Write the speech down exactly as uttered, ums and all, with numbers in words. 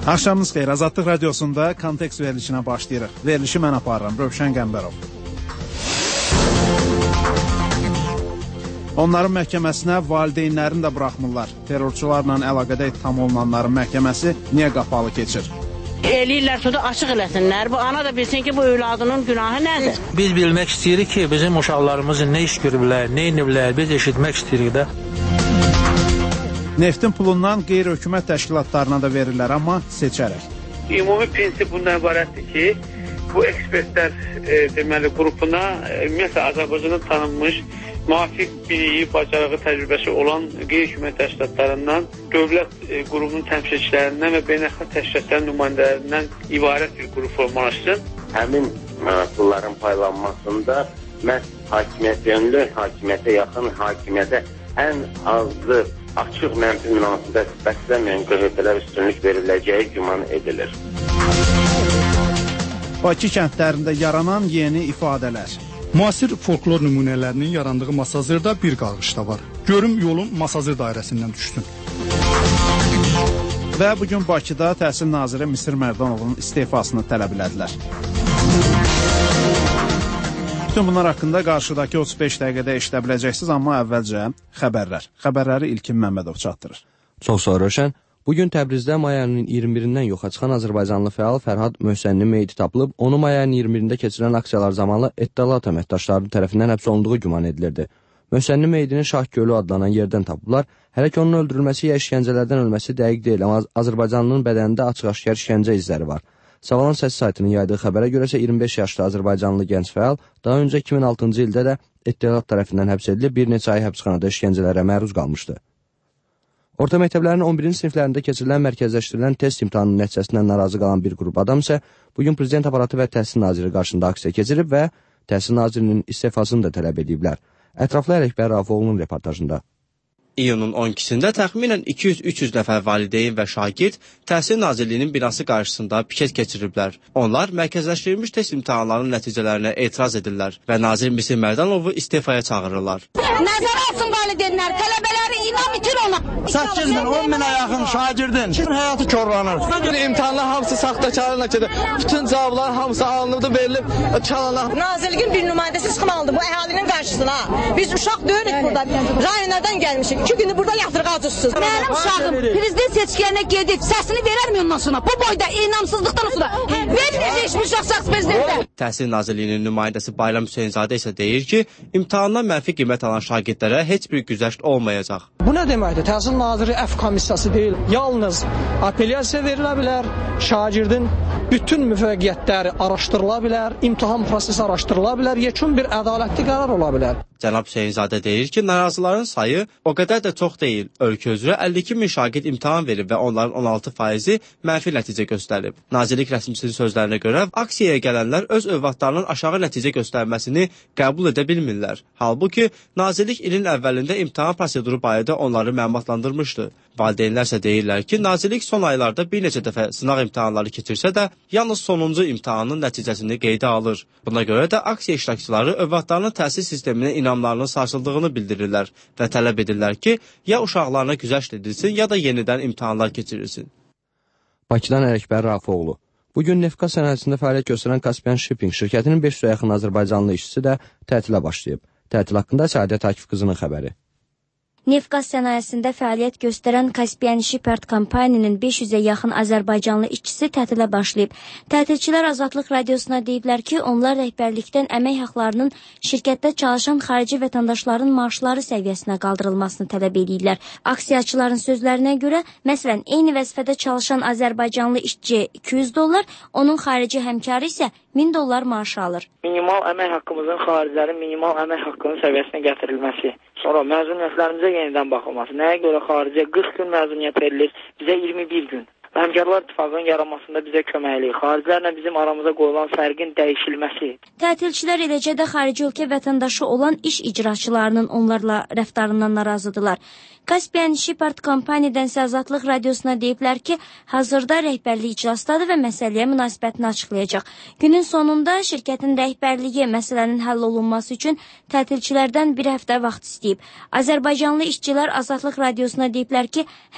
Axşamınız xeyir. Azadlıq Radiosunda kontekst verilişinə başlayırıq. Verilişi mən aparıram, Rövşən Qəmbərov. Onların məhkəməsinə valideynlərini də buraxmırlar. Terrorçularla əlaqədə ittiham olunanların məhkəməsi niyə qapalı keçir? Eləyirlər, sonra açıq eləsinlər. Bu ana da bilsin ki, bu övladının günahı nədir? Biz bilmək istəyirik ki, bizim uşaqlarımız nə iş görüblər, nə iniblər, biz eşitmək istəyirik də. Neftin pulundan qeyri-hökumət təşkilatlarına da verirlər, amma seçərək. Ümumi prinsip bundan ibarətdir ki, bu ekspertlər e, deməli qrupuna e, ümumiyyətlə Azərbaycanda tanınmış müvafiq biliyi, bacarığı, təcrübəsi olan qeyri-hökumət təşkilatlarından, dövlət e, qrupunun təmsilçilərindən və beynəlxalq təşkilatların nümayəndələrindən ibarət bir qrup formalaşsın. Həmin pulların paylanmasında məhz hakimiyyət yönlü, hakimiyyətə yaxın, hakimiyyətə ən azlı açıq mənfi münasibət bəsləməyən qövvələr üstünlük veriləcəyi güman edilir. Bakı kəndlərində yaranan yeni ifadələr. Müasir folklor nümunələrinin yarandığı Masazırda bir qarğışda var. Görüm yolun Masazır dairəsindən düşsün. Və bugün Bakıda Təhsil Naziri Misir Mərdanovun istifasını tələb elədilər. Bütün bunlar haqqında qarşıdakı otuz beş dəqiqədə eşidə biləcəksiniz, amma əvvəlcə xəbərlər. Xəbərləri İlkin Məmmədov çatdırır. Çox sağ ol, Rövşən. Bugün Təbrizdə may ayının iyirmi birindən yoxa çıxan Azərbaycanlı fəal Fərhad Möhsəninin meyiti tapılıb, onu may ayının iyirmi birində keçirilən aksiyalar zamanı Ettalat əməkdaşları tərəfindən həbs olunduğu güman edilirdi. Möhsəninin meyitini Şah Gölü adlanan yerdən tapıblar. Hələ ki onun öldürülməsi ya işgəncələrdən ölməsi dəqiq deyil, amma Azərbaycanlının bədənində açıq-aşkar işgəncə izləri var. Savalan Səs saytının yaydığı xəbərə görə isə iyirmi beş yaşlı Azərbaycanlı gənc fəal daha öncə iki min altıncı ildə də Ettalat tərəfindən həbs edilib, bir neçə ay həbsxanada işgəncələrə məruz qalmışdı. Orta məktəblərin on birinci siniflərində keçirilən mərkəzləşdirilən test imtahanının nəticəsindən narazı qalan bir qrup adam isə bugün Prezident aparatı və Təhsil Naziri qarşısında aksiya keçirib və Təhsil Nazirinin istifasını da tələb ediblər. Ətraflı Ələkbər Rafoğlu'nun reportajında. İyunun on ikisində təxminən iki yüz üç yüz nəfər valideyn və şagird Təhsil Nazirliyinin binası qarşısında piket keçiriblər. Onlar mərkəzləşdirilmiş test imtahanlarının nəticələrinə etiraz edirlər və Nazir Misir Mərdanovu istifaya çağırırlar. Nəzər alsın valideynlər, tələbələri inam itir ona. səkkiz min, on minə yaxın şagirdin həyatı korlanır. İmtahanlar hamısı saxtakarlıqla gedir. Bütün cavablar hamısı alınıbdı, verilib, çalınır. Nazirliyin bir nümayəndəsi çıxmalıdır bu əhalinin qarşısına. Biz uşaq döyünük burada, rayonlardan gəlmişik. İki günü burada yatırığa tutsuz. Mənim uşağım prezident seçkilərinə gedib, səsini verərmi ondan sonra? Bu boyda inamsızlıqdan sonra verməyəcək hiçbir şəxs prezidentə. Təhsil Nazirliyinin nümayəndəsi Bayram Hüseynzadə isə deyir ki, imtahandan mənfi qiymət alan şagirdlərə heç bir güzəşt olmayacaq. Bu nə deməkdir? Təhsil Naziri Əf komissiyası deyil. Yalnız apellyasiya verilə bilər, şagirdin bütün müvəffəqiyyətləri araşdırıla bilər, imtahan prosesi araşdırıla bilər, yekun bir ədalətli qərar ola bilər. Cənab Hüseynzadə deyir ki, narazıların sayı o qədər də çox deyil. Ölkə üzrə əlli iki min şagird imtahan verib və onların on altı faizi mənfi nəticə göstərib. Nazirlik rəsmisinin sözlərinə görə aksiyaya gələnlər öz övladlarının aşağı nəticə göstərməsini qəbul edə bilmirlər. Halbuki Nazirlik ilin əvvəlində imtahan proseduru barədə onları məlumatlandırmışdı. Valideynlər isə deyirlər ki, Nazirlik son aylarda bir neçə dəfə sınaq imtahanları keçirsə də, yalnız sonuncu imtahanın nəticəsini qeydə alır. Buna görə də aksiya iştirakçıları övladlarının təhsil sisteminə inamlarının sarsıldığını bildirirlər və tələb edirlər ki, ya uşaqlarına güzəşt edilsin, ya da yenidən imtahanlar keçirilsin. Bakıdan Ələkbər Rafoğlu. Bugün Nefqaz sənayesində fəaliyyət göstərən Caspian Shipping şirkətinin beş yüzə yaxın Azərbaycanlı işçisi də tətilə başlayıb. Tətil haqqında Səadət Akif qızının xəbəri. Nefqaz sənayesində fəaliyyət göstərən Caspian Shipping kompaniyasının beş yüzə yaxın Azərbaycanlı işçisi tətilə başlayıb. Tətilçilər Azadlıq Radiosuna deyiblər ki, onlar rəhbərlikdən əmək haqlarının şirkətdə çalışan xarici vətəndaşların maaşları səviyyəsinə qaldırılmasını tələb edirlər. Aksiyaçıların sözlərinə görə, məsələn, eyni vəzifədə çalışan Azərbaycanlı işçi iki yüz dollar, onun xarici həmkarı isə min dollar maaş alır. Minimal əmək haqqımızın xaricilərin minimal əmək haqqının səviyyəsinə gətirilməsi. Sonra məzuniyyətlərimizə yenidən baxılması. Nəyə görə xaricə qırx gün məzuniyyət verilir, bizə iyirmi bir gün. Həmkarlar İttifaqının yaranmasında bizə köməklik, xaricilərlə bizim aramıza qoyulan fərqin dəyişilməsi. Tətilçilər eləcə də xarici ölkə vətəndaşı olan iş icraçılarının onlarla rəftarından narazıdırlar. Caspian Shipping kompaniyadan Azadlıq Radiosuna deyiblər ki, hazırda rəhbərlik iclasdadır və məsələyə münasibətini açıqlayacaq. Günün sonunda şirkətin rəhbərliyi məsələnin həll olunması üçün tətilçilərdən bir həftə vaxt istəyib. Azərbaycanlı işçilər Azadlıq Radiosuna deyiblər ki,